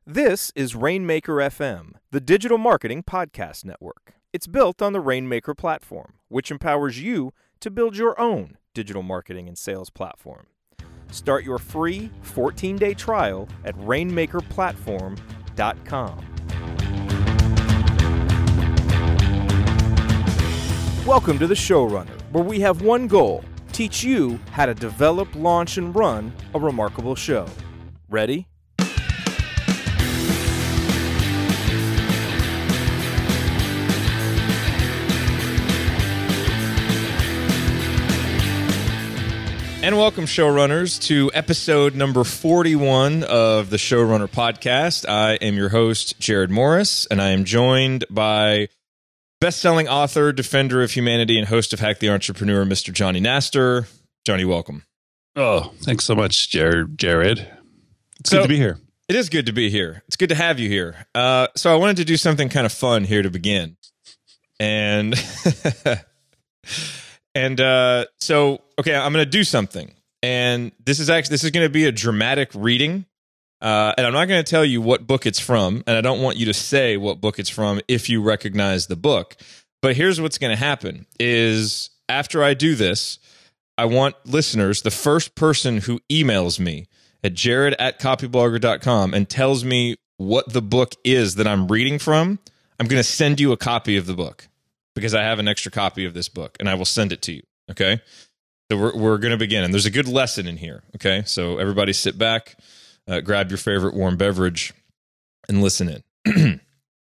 This is Rainmaker FM, the digital marketing podcast network. It's built on the Rainmaker platform, which empowers you to build your own digital marketing and sales platform. Start your free 14-day trial at rainmakerplatform.com. Welcome to The Showrunner, where we have one goal: teach you how to develop, launch, and run a remarkable show. Ready? And welcome, showrunners, to episode number 41 of the Showrunner podcast. I am your host, Jared Morris, and I am joined by best-selling author, defender of humanity, and host of Hack the Entrepreneur, Mr. Johnny Nastor. Johnny, welcome. Oh, thanks so much, Jared. It's good to be here. It is good to be here. It's good to have you here. So I wanted to do something kind of fun here to begin. And... Okay, I'm going to do something, and this is going to be a dramatic reading, and I'm not going to tell you what book it's from, and I don't want you to say what book it's from if you recognize the book. But here's what's going to happen: is after I do this, I want listeners, the first person who emails me at jared@copyblogger.com and tells me what the book is that I'm reading from, I'm going to send you a copy of the book, because I have an extra copy of this book, and I will send it to you, okay? So we're going to begin, and there's a good lesson in here, okay? So everybody sit back, grab your favorite warm beverage, and listen in.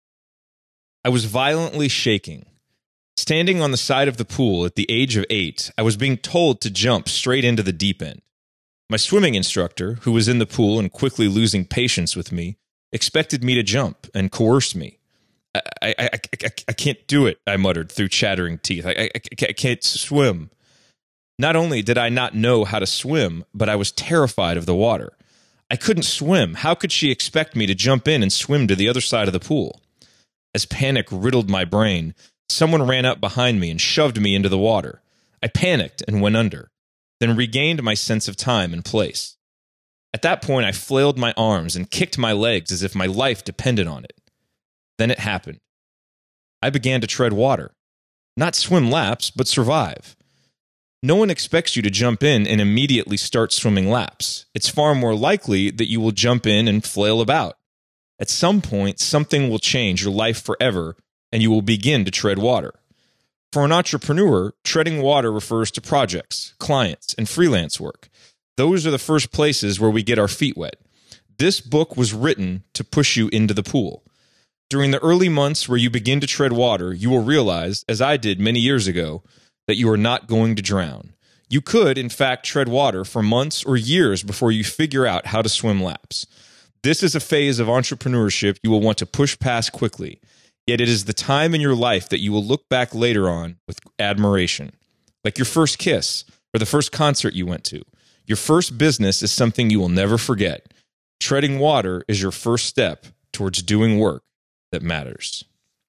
I was violently shaking. Standing on the side of the pool at the age of 8, I was being told to jump straight into the deep end. My swimming instructor, who was in the pool and quickly losing patience with me, expected me to jump and coerced me. I can't do it, I muttered through chattering teeth. I can't swim. Not only did I not know how to swim, but I was terrified of the water. I couldn't swim. How could she expect me to jump in and swim to the other side of the pool? As panic riddled my brain, someone ran up behind me and shoved me into the water. I panicked and went under, then regained my sense of time and place. At that point, I flailed my arms and kicked my legs as if my life depended on it. Then it happened. I began to tread water. Not swim laps, but survive. No one expects you to jump in and immediately start swimming laps. It's far more likely that you will jump in and flail about. At some point, something will change your life forever, and you will begin to tread water. For an entrepreneur, treading water refers to projects, clients, and freelance work. Those are the first places where we get our feet wet. This book was written to push you into the pool. During the early months where you begin to tread water, you will realize, as I did many years ago, that you are not going to drown. You could, in fact, tread water for months or years before you figure out how to swim laps. This is a phase of entrepreneurship you will want to push past quickly, yet it is the time in your life that you will look back later on with admiration. Like your first kiss or the first concert you went to. Your first business is something you will never forget. Treading water is your first step towards doing work that matters.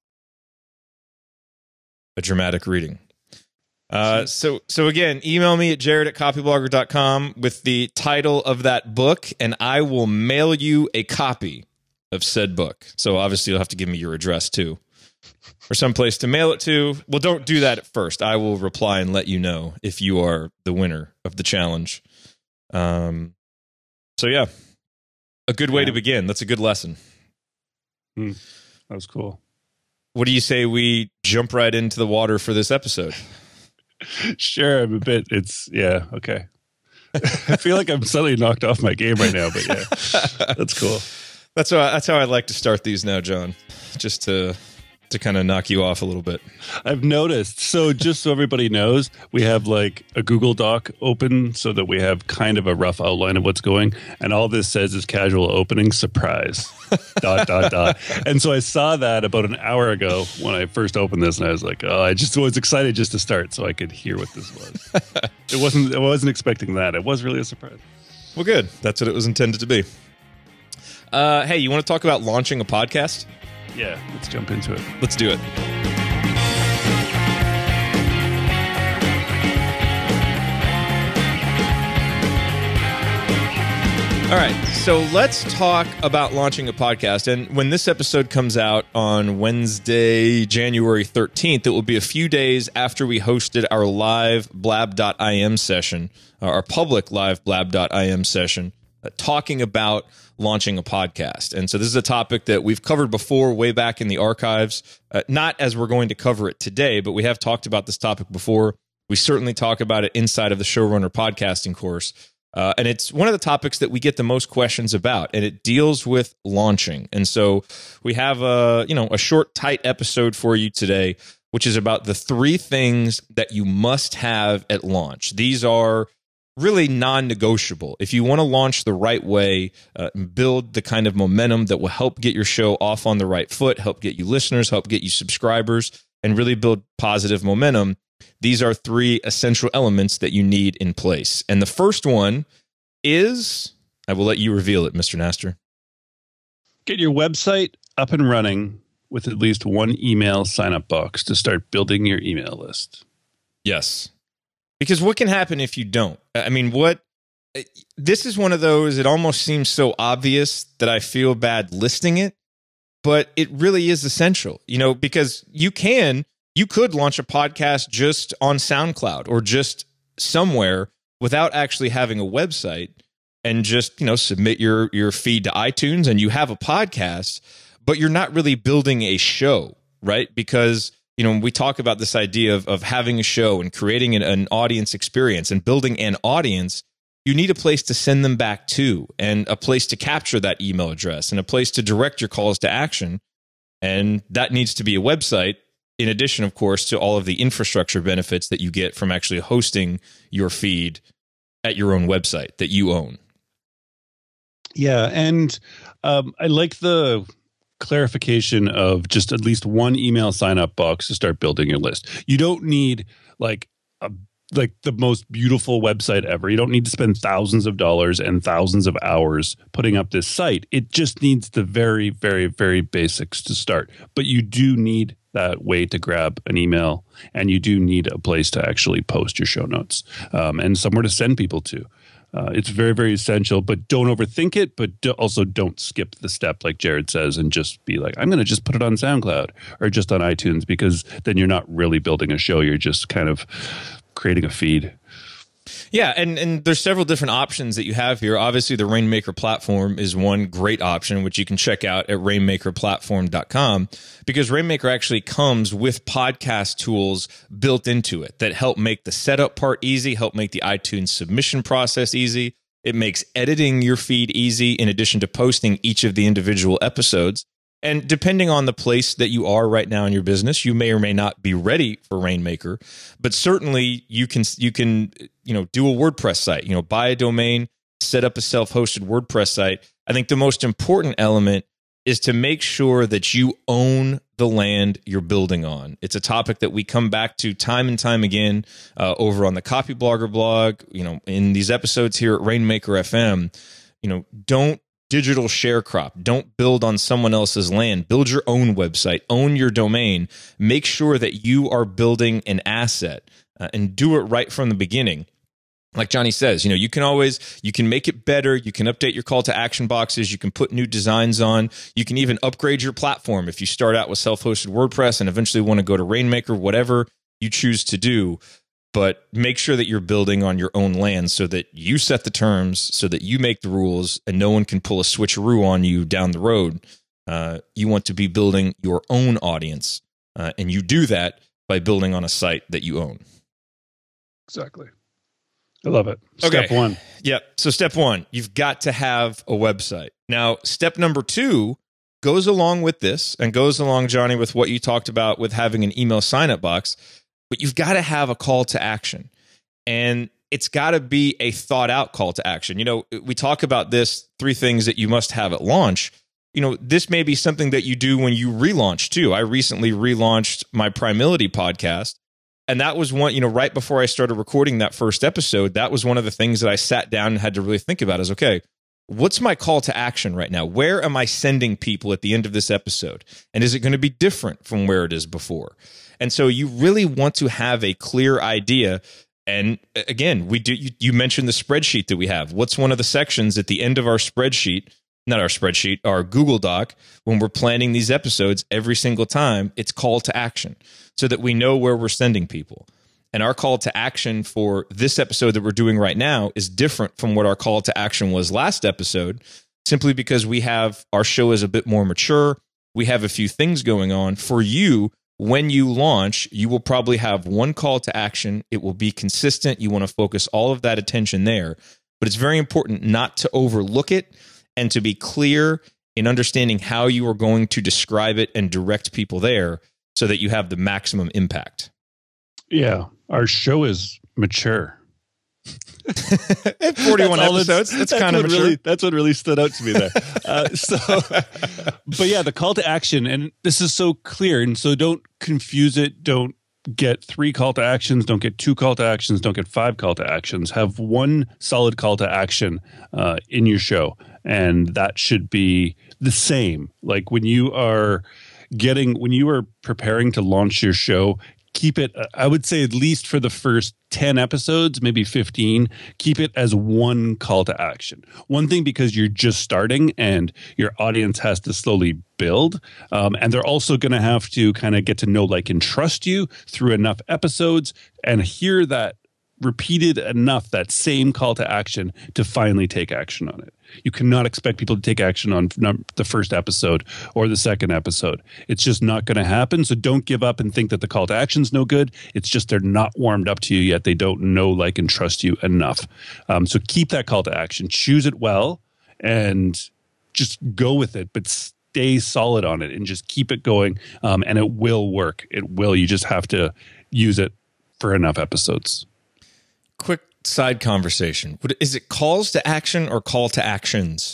A dramatic reading. So again, email me at jared@copyblogger.com with the title of that book, and I will mail you a copy of said book. So obviously you'll have to give me your address too, or someplace to mail it to. Well, don't do that at first. I will reply and let you know if you are the winner of the challenge. So yeah, a good way to begin. That's a good lesson. That was cool. What do you say we jump right into the water for this episode? Sure, I'm a bit. Okay. I feel like I'm suddenly knocked off my game right now, but yeah, that's cool. That's how I like to start these now, John, just to kind of knock you off a little bit. I've noticed. So just so everybody knows, we have like a Google Doc open so that we have kind of a rough outline of what's going. And all this says is casual opening, surprise, ... And so I saw that about an hour ago when I first opened this, and I was like, oh, I just was excited just to start so I could hear what this was. I wasn't expecting that. It was really a surprise. Well, good. That's what it was intended to be. Hey, you want to talk about launching a podcast? Yeah, let's jump into it. Let's do it. All right, so let's talk about launching a podcast. And when this episode comes out on Wednesday, January 13th, it will be a few days after we hosted our live blab.im session, our public live blab.im session, talking about launching a podcast. And so this is a topic that we've covered before, way back in the archives, not as we're going to cover it today, but we have talked about this topic before. We certainly talk about it inside of the Showrunner podcasting course. And it's one of the topics that we get the most questions about, and it deals with launching. And so we have a short, tight episode for you today, which is about the 3 things that you must have at launch. These are really non-negotiable. If you want to launch the right way, build the kind of momentum that will help get your show off on the right foot, help get you listeners, help get you subscribers, and really build positive momentum, these are 3 essential elements that you need in place. And the first one is, I will let you reveal it, Mr. Nastor. Get your website up and running with at least one email sign-up box to start building your email list. Yes. Because what can happen if you don't? I mean, this is one of those, it almost seems so obvious that I feel bad listing it, but it really is essential, because you could launch a podcast just on SoundCloud or just somewhere without actually having a website and just, submit your feed to iTunes and you have a podcast, but you're not really building a show, right? Because, when we talk about this idea of having a show and creating an audience experience and building an audience, you need a place to send them back to and a place to capture that email address and a place to direct your calls to action. And that needs to be a website. In addition, of course, to all of the infrastructure benefits that you get from actually hosting your feed at your own website that you own. Yeah, and I like the clarification of just at least one email sign-up box to start building your list. You don't need like the most beautiful website ever. You don't need to spend thousands of dollars and thousands of hours putting up this site. It just needs the very, very, very basics to start. But you do need that way to grab an email, and you do need a place to actually post your show notes and somewhere to send people to. It's very, very essential, but don't overthink it, but also don't skip the step like Jared says and just be like, I'm going to just put it on SoundCloud or just on iTunes, because then you're not really building a show. You're just kind of creating a feed. Yeah, and there's several different options that you have here. Obviously, the Rainmaker platform is one great option, which you can check out at rainmakerplatform.com, because Rainmaker actually comes with podcast tools built into it that help make the setup part easy, help make the iTunes submission process easy. It makes editing your feed easy in addition to posting each of the individual episodes. And depending on the place that you are right now in your business, you may or may not be ready for Rainmaker, but certainly you can do a WordPress site, buy a domain, set up a self-hosted WordPress site. I think the most important element is to make sure that you own the land you're building on. It's a topic that we come back to time and time again over on the Copyblogger blog, in these episodes here at Rainmaker FM. Don't digital sharecrop. Don't build on someone else's land. Build your own website. Own your domain. Make sure that you are building an asset and do it right from the beginning. Like Johnny says, you can make it better. You can update your call to action boxes. You can put new designs on. You can even upgrade your platform if you start out with self-hosted WordPress and eventually want to go to Rainmaker, whatever you choose to do. But make sure that you're building on your own land so that you set the terms, so that you make the rules, and no one can pull a switcheroo on you down the road. You want to be building your own audience, and you do that by building on a site that you own. Exactly. I love it. Okay. Step 1. Yep. So step 1, you've got to have a website. Now, step number 2 goes along with this and goes along, Johnny, with what you talked about with having an email sign-up box. But you've got to have a call to action, and it's got to be a thought out call to action. We talk about this 3 things that you must have at launch. This may be something that you do when you relaunch too. I recently relaunched my Primality podcast, and that was one, right before I started recording that first episode, that was one of the things that I sat down and had to really think about is, okay, what's my call to action right now? Where am I sending people at the end of this episode? And is it going to be different from where it is before? And so you really want to have a clear idea And again, we do. You mentioned the spreadsheet that we have. What's one of the sections at the end of our spreadsheet? Not our spreadsheet, our Google Doc. When we're planning these episodes, every single time, it's call to action, so that we know where we're sending people. And our call to action for this episode that we're doing right now is different from what our call to action was last episode, simply because our show is a bit more mature. We have a few things going on. For you, when you launch, you will probably have one call to action. It will be consistent. You want to focus all of that attention there. But it's very important not to overlook it and to be clear in understanding how you are going to describe it and direct people there so that you have the maximum impact. Yeah, our show is mature. 41 episodes. That's kind of mature. That's what really stood out to me there. But yeah, the call to action, and this is so clear, and so don't confuse it. Don't get 3 call to actions. Don't get 2 call to actions. Don't get 5 call to actions. Have one solid call to action in your show, and that should be the same. Like when you are preparing to launch your show, keep it, I would say, at least for the first 10 episodes, maybe 15, keep it as one call to action. One thing, because you're just starting and your audience has to slowly build. And they're also going to have to kind of get to know, like, and trust you through enough episodes and hear that repeated enough, that same call to action, to finally take action on it. You cannot expect people to take action on the first episode or the second episode. It's just not going to happen. So don't give up and think that the call to action's no good. It's just they're not warmed up to you yet. They don't know, like, and trust you enough. So keep that call to action. Choose it well and just go with it, but stay solid on it and just keep it going. And it will work. It will. You just have to use it for enough episodes. Quick side conversation. Is it calls to action or call to actions?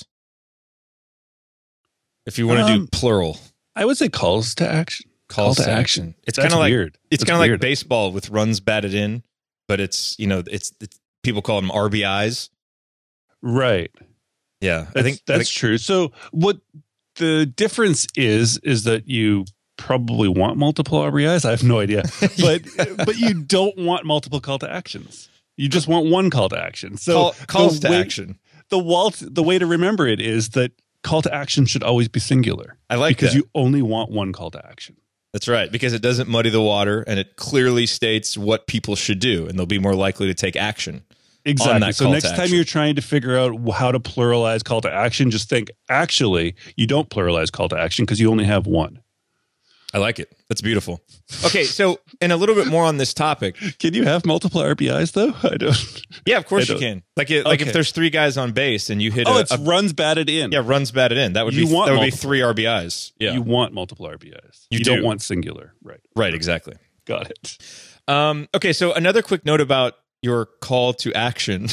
If you want to do plural. I would say calls to action. Calls to action. It's kind of like weird. It's kind of like baseball with runs batted in, but it's people call them RBIs. Right. Yeah. I think that's true. So what the difference is that you probably want multiple RBIs. I have no idea. But you don't want multiple call to actions. You just want one call to action. So calls to action. The way to remember it is that call to action should always be singular. I like because that. You only want one call to action. That's right, because it doesn't muddy the water and it clearly states what people should do, and they'll be more likely to take action. Exactly. So next time you're trying to figure out how to pluralize call to action, just think, actually, you don't pluralize call to action because you only have one. I like it. That's beautiful. Okay, so and a little bit more on this topic. Can you have multiple RBIs though? I don't. Yeah, of course you can. Like if there's 3 guys on base and you hit it's runs batted in. Yeah, runs batted in. That would be 3 RBIs. Yeah. You want multiple RBIs. You don't want singular. Right. Right, exactly. Got it. Okay, so another quick note about your call to action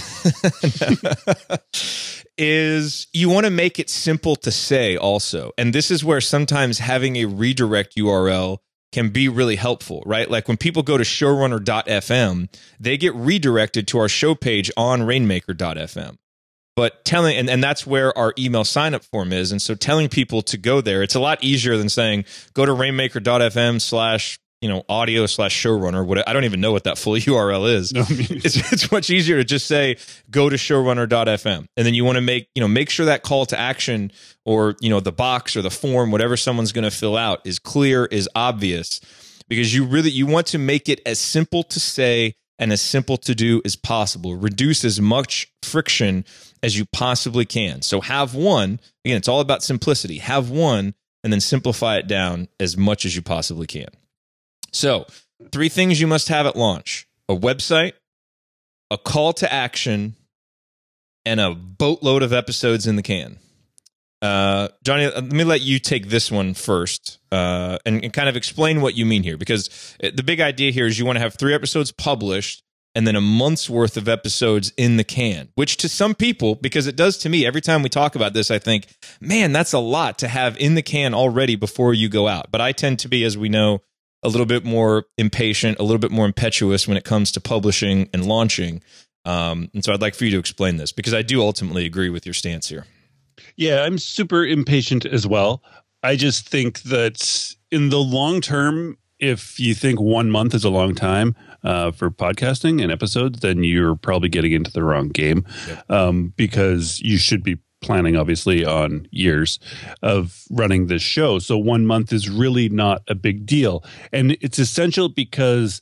is you want to make it simple to say also. And this is where sometimes having a redirect URL can be really helpful, right? Like when people go to showrunner.fm, they get redirected to our show page on rainmaker.fm. But and that's where our email sign up form is. And so telling people to go there, it's a lot easier than saying, go to rainmaker.fm/ audio/showrunner. I don't even know what that full URL is. No, it's much easier to just say go to showrunner.fm, and then you want to make sure that call to action or the box or the form, whatever someone's going to fill out, is clear, is obvious, because you want to make it as simple to say and as simple to do as possible. Reduce as much friction as you possibly can. So have one. Again, it's all about simplicity. Have one, and then simplify it down as much as you possibly can. So 3 things you must have at launch: a website, a call to action, and a boatload of episodes in the can. Johnny, let me let you take this one first and kind of explain what you mean here, because the big idea here is you want to have 3 episodes published and then a month's worth of episodes in the can, which to some people, because it does to me, every time we talk about this, I think, man, that's a lot to have in the can already before you go out. But I tend to be, as we know, a little bit more impatient, a little bit more impetuous when it comes to publishing and launching. And so I'd like for you to explain this, because I do ultimately agree with your stance here. Yeah, I'm super impatient as well. I just think that in the long term, if you think 1 month is a long time for podcasting and episodes, then you're probably getting into the wrong game. Because you should be planning, obviously, on years of running this show. So 1 month is really not a big deal. And it's essential because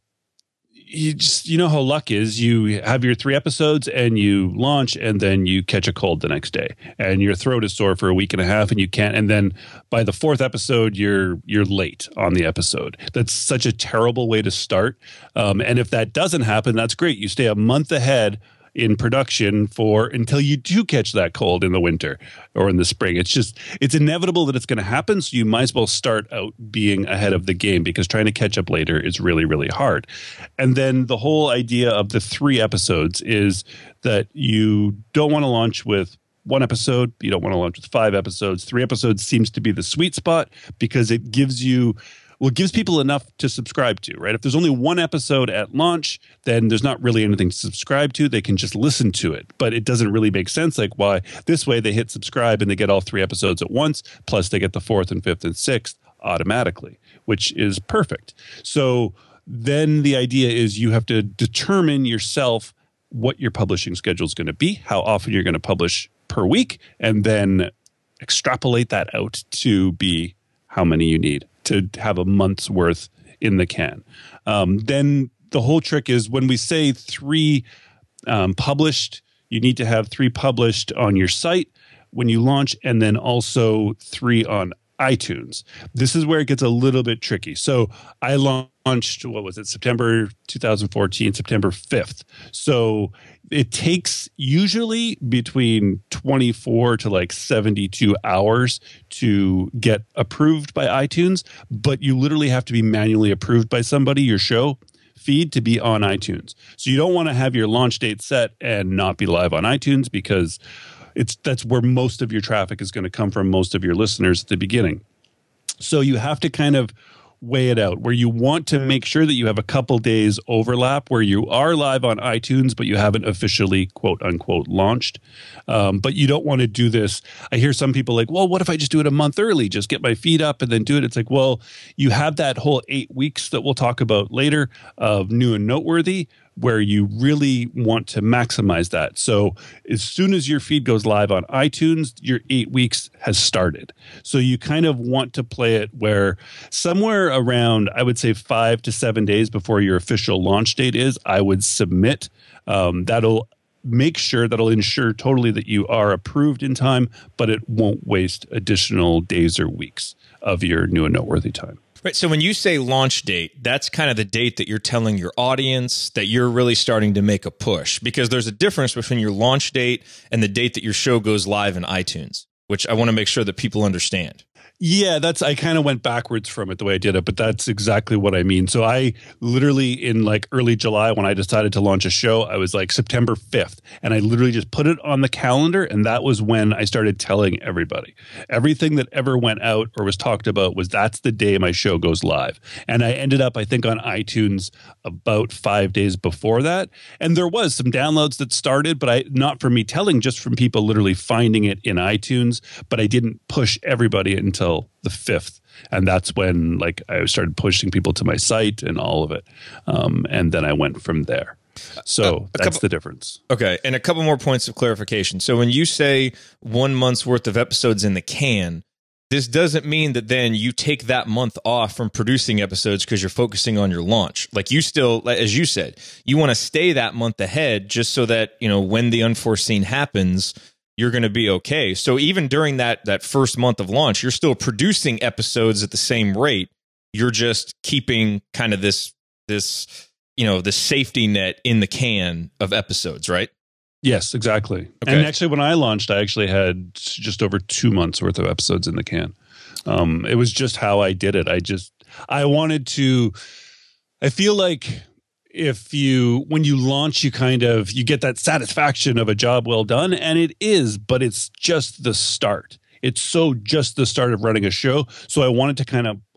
you know how luck is. You have your 3 episodes and you launch, and then you catch a cold the next day, and your throat is sore for a week and a half, and you can't. And then by the 4th episode, you're late on the episode. That's such a terrible way to start. And if that doesn't happen, that's great. You stay a month ahead in production until you do catch that cold in the winter or in the spring. It's inevitable that it's going to happen. So you might as well start out being ahead of the game, because trying to catch up later is really, really hard. And then the whole idea of the 3 episodes is that you don't want to launch with 1 episode. You don't want to launch with 5 episodes. 3 episodes seems to be the sweet spot, because it gives people enough to subscribe to, right? If there's only 1 episode at launch, then there's not really anything to subscribe to. They can just listen to it, but it doesn't really make sense. Like, why? This way they hit subscribe and they get all 3 episodes at once, plus they get the 4th and 5th and 6th automatically, which is perfect. So then the idea is you have to determine yourself what your publishing schedule is going to be, how often you're going to publish per week, and then extrapolate that out to be how many you need to have a month's worth in the can. Then the whole trick is, when we say 3 published, you need to have 3 published on your site when you launch, and then also 3 on iTunes. This is where it gets a little bit tricky. So I launched, September 2014, September 5th. So it takes usually between 24 to like 72 hours to get approved by iTunes, but you literally have to be manually approved by somebody, your show feed, to be on iTunes. So you don't want to have your launch date set and not be live on iTunes, because that's where most of your traffic is going to come from, most of your listeners at the beginning. So you have to kind of weigh it out, where you want to make sure that you have a couple days overlap where you are live on iTunes, but you haven't officially, quote unquote, launched. But you don't want to do this. I hear some people like, well, what if I just do it a month early, just get my feed up and then do it? It's like, well, you have that whole 8 weeks that we'll talk about later of new and noteworthy, where you really want to maximize that. So as soon as your feed goes live on iTunes, your 8 weeks has started. So you kind of want to play it where somewhere around, I would say 5 to 7 days before your official launch date is, I would submit. That'll ensure totally that you are approved in time, but it won't waste additional days or weeks of your new and noteworthy time. Right. So when you say launch date, that's kind of the date that you're telling your audience that you're really starting to make a push, because there's a difference between your launch date and the date that your show goes live in iTunes, which I want to make sure that people understand. Yeah, I kind of went backwards from it the way I did it, but that's exactly what I mean. So I literally, in like early July, when I decided to launch a show, I was like September 5th, and I literally just put it on the calendar, and that was when I started telling everybody. Everything that ever went out or was talked about was, that's the day my show goes live. And I ended up, I think, on iTunes about 5 days before that. And there was some downloads that started, but not from me telling, just from people literally finding it in iTunes. But I didn't push everybody until the 5th. And that's when I started pushing people to my site and all of it. And then I went from there. So that's the difference. Okay. And a couple more points of clarification. So when you say 1 month's worth of episodes in the can, this doesn't mean that then you take that month off from producing episodes because you're focusing on your launch. Like, you still, as you said, you want to stay that month ahead just so that, when the unforeseen happens, you're going to be okay. So even during that first month of launch, you're still producing episodes at the same rate. You're just keeping kind of this the safety net in the can of episodes, right? Yes, exactly. Okay. And actually, when I launched, I actually had just over 2 months worth of episodes in the can. It was just how I did it. I wanted to, I feel like when you launch, you get that satisfaction of a job well done, and it is, but it's just the start. It's just the start of running a show. So I wanted to kind of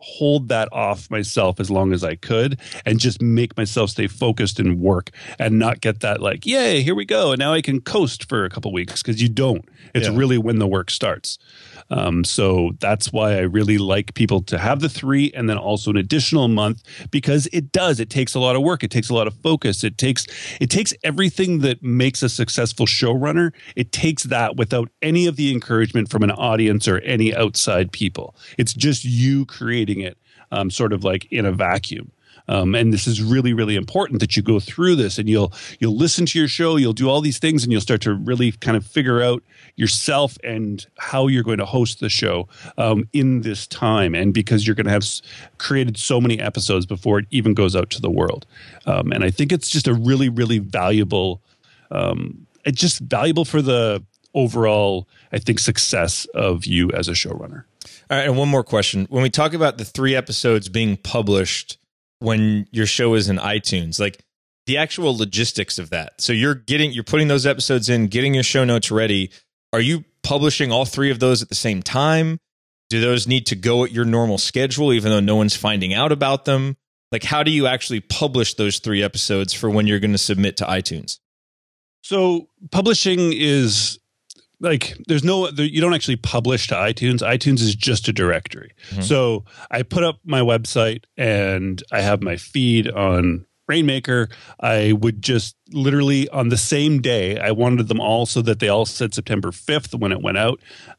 hold that off myself as long as I could and just make myself stay focused and work and not get that like, yay, here we go. And now I can coast for a couple weeks, because you don't. It's really when the work starts. So that's why I really like people to have the 3 and then also an additional month, because it takes a lot of work. It takes a lot of focus. It takes everything that makes a successful showrunner. It takes that without any of the encouragement from an audience or any outside people. It's just you creating it sort of like in a vacuum. And this is really, really important that you go through this and you'll listen to your show, you'll do all these things, and you'll start to really kind of figure out yourself and how you're going to host the show in this time. And because you're going to have created so many episodes before it even goes out to the world. And I think it's just a really, really valuable, it's just valuable for the overall, I think, success of you as a showrunner. All right. And one more question. When we talk about the 3 episodes being published when your show is in iTunes, like the actual logistics of that. So you're putting those episodes in, getting your show notes ready. Are you publishing all 3 of those at the same time? Do those need to go at your normal schedule, even though no one's finding out about them? Like, how do you actually publish those 3 episodes for when you're going to submit to iTunes? So publishing is like, you don't actually publish to iTunes. iTunes is just a directory. Mm-hmm. So I put up my website and I have my feed on Rainmaker. I would just literally on the same day, I wanted them all so that they all said September 5th when it went out.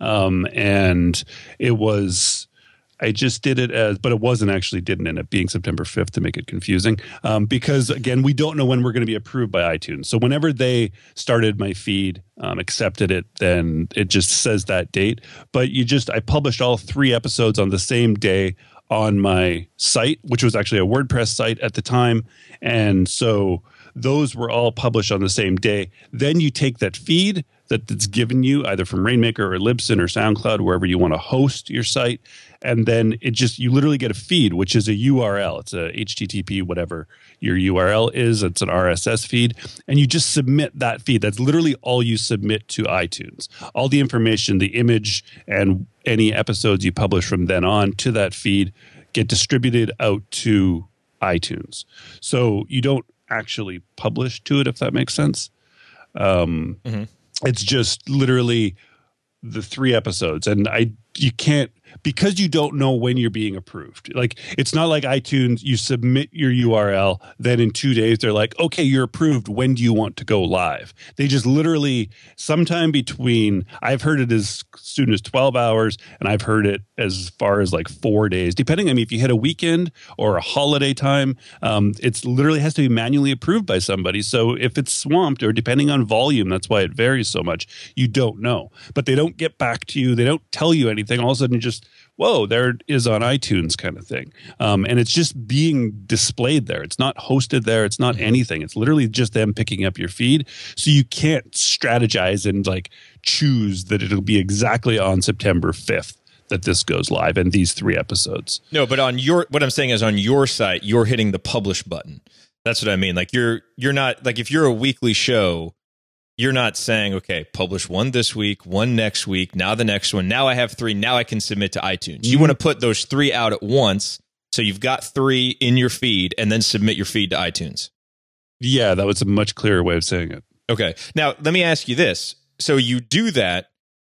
And it was, I just did it but it didn't end up being September 5th to make it confusing. Because again, we don't know when we're going to be approved by iTunes. So whenever they started my feed, accepted it, then it just says that date. But I published all 3 episodes on the same day on my site, which was actually a WordPress site at the time. And so those were all published on the same day. Then you take that feed that's given you either from Rainmaker or Libsyn or SoundCloud, wherever you want to host your site. And then you literally get a feed, which is a URL. It's a HTTP, whatever your URL is. It's an RSS feed. And you just submit that feed. That's literally all you submit to iTunes. All the information, the image, and any episodes you publish from then on to that feed get distributed out to iTunes. So you don't actually publish to it, if that makes sense. It's just literally the 3 episodes. And you can't, because you don't know when you're being approved. Like, it's not like iTunes, you submit your URL, then in 2 days they're like, okay, you're approved. When do you want to go live? They just literally, sometime between, I've heard it as soon as 12 hours, and I've heard it as far as like 4 days, depending on if you hit a weekend or a holiday time. It's literally has to be manually approved by somebody. So if it's swamped, or depending on volume, that's why it varies so much, you don't know. But they don't get back to you. They don't tell you anything. All of a sudden, just, whoa, there it is on iTunes kind of thing. And it's just being displayed there. It's not hosted there. It's not anything. It's literally just them picking up your feed. So you can't strategize and like choose that it'll be exactly on September 5th that this goes live and these 3 episodes. No, but what I'm saying is on your site, you're hitting the publish button. That's what I mean. Like you're not, like if you're a weekly show, you're not saying, okay, publish 1 this week, 1 next week, now the next one. Now I have 3. Now I can submit to iTunes. You want to put those 3 out at once. So you've got 3 in your feed and then submit your feed to iTunes. Yeah, that was a much clearer way of saying it. Okay. Now, let me ask you this. So you do that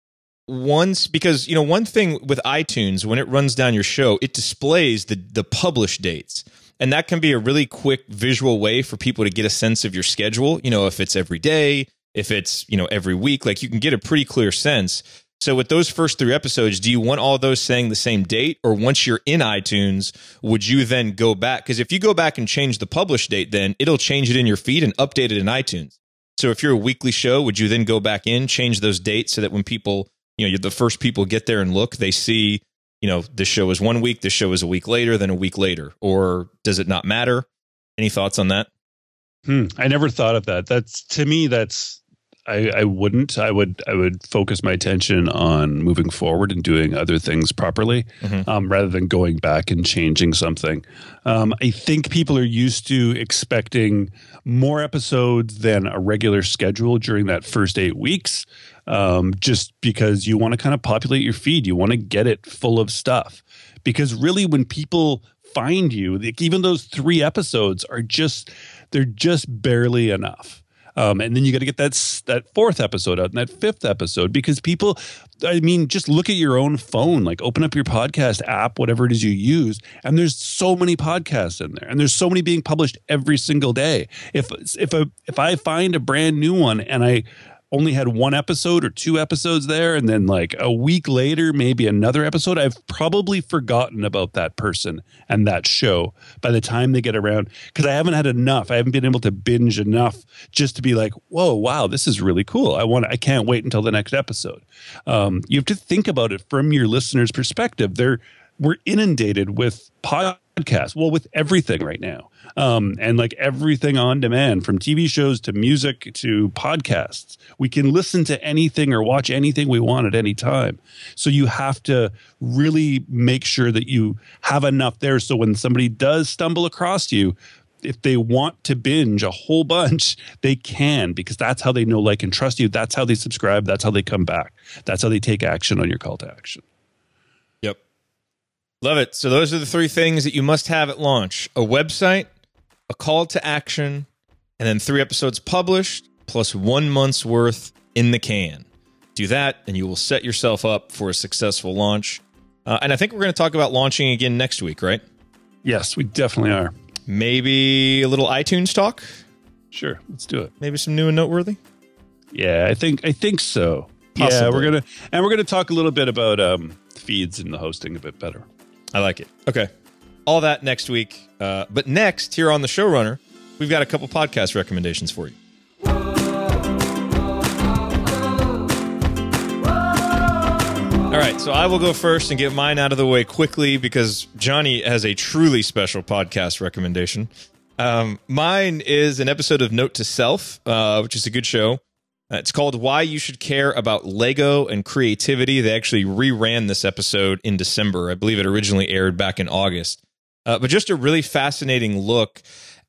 once, because, one thing with iTunes, when it runs down your show, it displays the publish dates. And that can be a really quick visual way for people to get a sense of your schedule. If it's every day, if it's, every week, like you can get a pretty clear sense. So with those first 3 episodes, do you want all those saying the same date? Or once you're in iTunes, would you then go back? Because if you go back and change the publish date, then it'll change it in your feed and update it in iTunes. So if you're a weekly show, would you then go back in, change those dates so that when people, you're the first people get there and look, they see, this show is 1 week, this show is a week later, then a week later? Or does it not matter? Any thoughts on that? I never thought of that. To me, I wouldn't. I would focus my attention on moving forward and doing other things properly, rather than going back and changing something. I think people are used to expecting more episodes than a regular schedule during that first 8 weeks. just because you want to kind of populate your feed. You want to get it full of stuff. Because really, when people find you, like, even those 3 episodes they're just barely enough. And then you got to get that 4th episode out and that 5th episode, because people, I mean, just look at your own phone, like open up your podcast app, whatever it is you use. And there's so many podcasts in there, and there's so many being published every single day. If I find a brand new one and I only had 1 episode or 2 episodes there, and then like a week later, maybe another episode, I've probably forgotten about that person and that show by the time they get around, because I haven't had enough. I haven't been able to binge enough just to be like, whoa, wow, this is really cool. I can't wait until the next episode. You have to think about it from your listener's perspective. We're inundated with podcasts, well, with everything right now. And like everything on demand, from TV shows to music to podcasts. We can listen to anything or watch anything we want at any time. So you have to really make sure that you have enough there, so when somebody does stumble across you, if they want to binge a whole bunch, they can, because that's how they know, like, and trust you. That's how they subscribe. That's how they come back. That's how they take action on your call to action. Yep. Love it. So those are the 3 things that you must have at launch: a website, a call to action, and then 3 episodes published, plus 1 month's worth in the can. Do that, and you will set yourself up for a successful launch. And I think we're going to talk about launching again next week, right? Yes, we definitely are. Maybe a little iTunes talk? Sure, let's do it. Maybe some new and noteworthy? Yeah, I think so. Possibly. Yeah, we're gonna talk a little bit about feeds and the hosting a bit better. I like it. Okay. All that next week. But next, here on the Showrunner, we've got a couple podcast recommendations for you. All right, so I will go first and get mine out of the way quickly, because Johnny has a truly special podcast recommendation. Mine is an episode of Note to Self, which is a good show. It's called Why You Should Care About Lego and Creativity. They actually reran this episode in December. I believe it originally aired back in August. But just a really fascinating look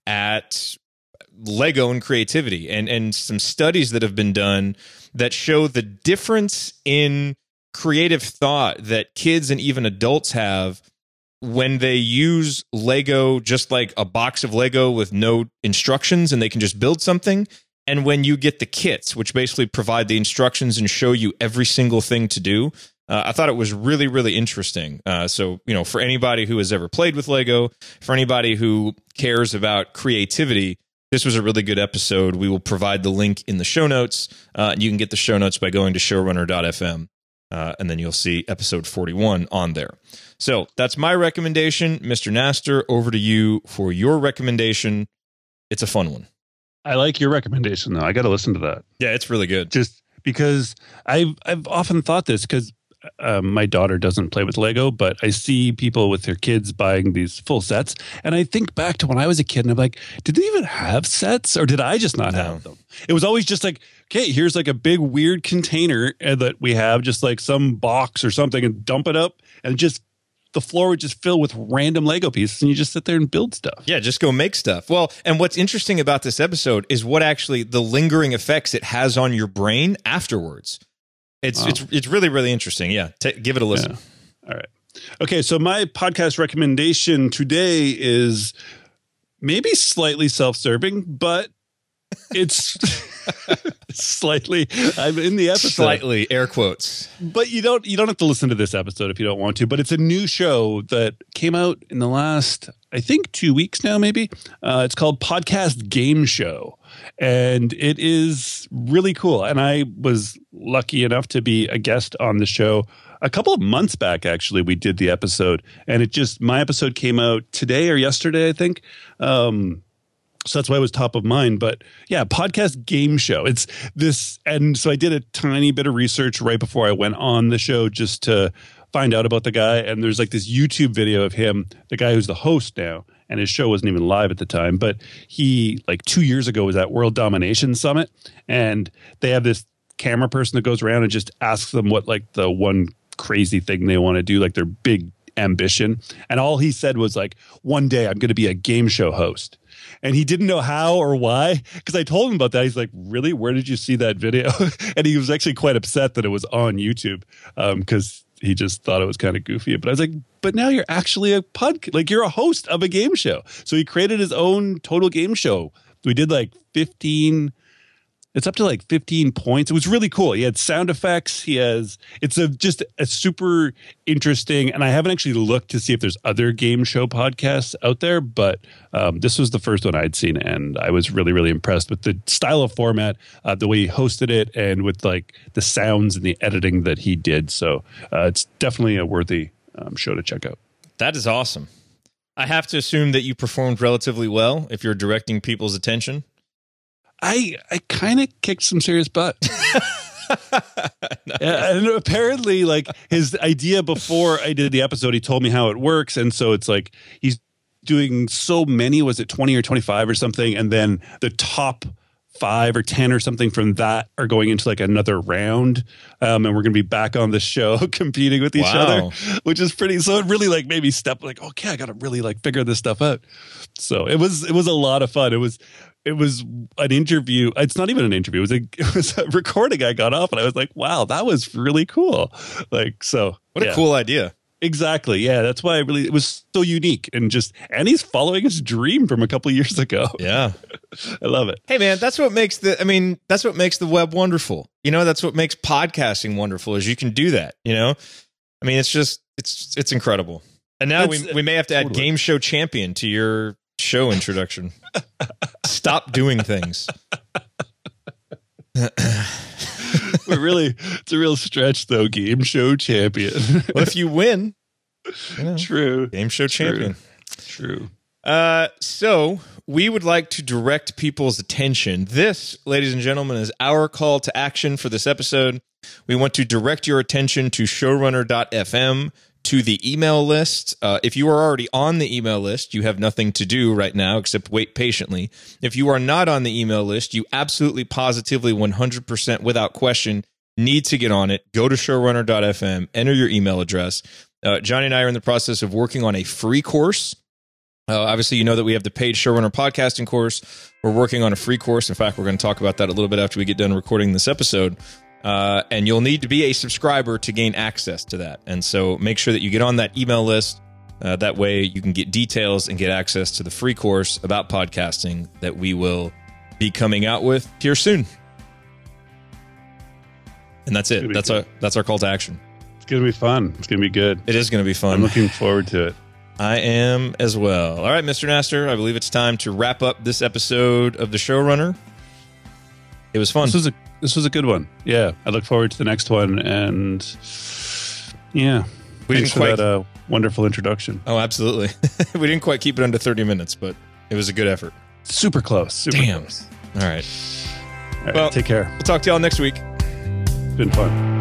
at Lego and creativity, and some studies that have been done that show the difference in creative thought that kids and even adults have when they use Lego, just like a box of Lego with no instructions, and they can just build something. And when you get the kits, which basically provide the instructions and show you every single thing to do. I thought it was really, really interesting. So, for anybody who has ever played with Lego, for anybody who cares about creativity, this was a really good episode. We will provide the link in the show notes. You can get the show notes by going to showrunner.fm, and then you'll see episode 41 on there. So that's my recommendation. Mr. Nastor, over to you for your recommendation. It's a fun one. I like your recommendation, though. I got to listen to that. Yeah, it's really good. Just because I've often thought this, because my daughter doesn't play with Lego, but I see people with their kids buying these full sets. And I think back to when I was a kid, and I'm like, did they even have sets, or did I just not have them? It was always just like, okay, here's like a big weird container that we have, just like some box or something, and dump it up, and just the floor would just fill with random Lego pieces, and you just sit there and build stuff. Yeah, just go make stuff. Well, and what's interesting about this episode is what actually the lingering effects it has on your brain afterwards. It's really, really interesting. Yeah, give it a listen. Yeah. All right. Okay, so my podcast recommendation today is maybe slightly self-serving, but it's slightly. I'm in the episode. Slightly, air quotes. But you don't have to listen to this episode if you don't want to. But it's a new show that came out in the last, I think, 2 weeks now, maybe. It's called Podcast Game Show. And it is really cool. And I was lucky enough to be a guest on the show a couple of months back. Actually, we did the episode, and my episode came out today or yesterday, I think. So that's why it was top of mind. But yeah, Podcast Game Show. It's this. And so I did a tiny bit of research right before I went on the show, just to find out about the guy. And there's like this YouTube video of him, the guy who's the host now. And his show wasn't even live at the time, but he, like 2 years ago, was at World Domination Summit, and they have this camera person that goes around and just asks them what, like, the one crazy thing they want to do, like their big ambition. And all he said was like, one day I'm going to be a game show host. and he didn't know how or why. Because I told him about that. He's like, "Really? Where did you see that video?" And he was actually quite upset that it was on YouTube because he just thought it was kind of goofy. But I was like, "But now you're actually a you're a host of a game show." So he created his own total game show. We did like 15. It's up to like 15 points. It was really cool. He had sound effects. It's just a super interesting, and I haven't actually looked to see if there's other game show podcasts out there, but this was the first one I'd seen, and I was really, really impressed with the style of format, the way he hosted it, and with like the sounds and the editing that he did. So it's definitely a worthy show to check out. That is awesome. I have to assume that you performed relatively well if you're directing people's attention. I kind of kicked some serious butt. Nice. And apparently, like, his idea before I did the episode, he told me how it works. And so it's like he's doing so many, was it 20 or 25 or something? And then the top 5 or 10 or something from that are going into like another round. And we're going to be back on the show competing with each other, which is pretty. So it really like made me step like, okay, I got to really like figure this stuff out. So it was a lot of fun. It was an interview. It's not even an interview. It was a recording I got off, and I was like, wow, that was really cool. Like, so what a cool idea. Exactly. Yeah. That's why it was so unique, and he's following his dream from a couple of years ago. Yeah. I love it. Hey man, that's what makes the web wonderful. You know, that's what makes podcasting wonderful, is you can do that, you know? I mean, it's incredible. And now we may have to add Game Show Champion to your show introduction. Stop doing things. It's a real stretch though. Game Show Champion. Well, if you win, true. Game Show Champion. True. So we would like to direct people's attention. This, ladies and gentlemen, is our call to action for this episode. We want to direct your attention to showrunner.fm, to the email list. If you are already on the email list, you have nothing to do right now except wait patiently. If you are not on the email list, you absolutely, positively, 100% without question need to get on it. Go to showrunner.fm, enter your email address. Johnny and I are in the process of working on a free course. Obviously, you know that we have the paid Showrunner podcasting course. We're working on a free course. In fact, we're going to talk about that a little bit after we get done recording this episode. And you'll need to be a subscriber to gain access to that. And so make sure that you get on that email list. That way you can get details and get access to the free course about podcasting that we will be coming out with here soon. And that's it. That's our call to action. It's going to be fun. It's going to be good. It is going to be fun. I'm looking forward to it. I am as well. All right, Mr. Nasser, I believe it's time to wrap up this episode of The Showrunner. It was fun. This was a good one. Yeah, I look forward to the next one. And yeah, thanks for that wonderful introduction. Oh, absolutely. We didn't quite keep it under 30 minutes, but it was a good effort. Super close. Damn. Close. All right. Well, take care. We'll talk to y'all next week. It's been fun.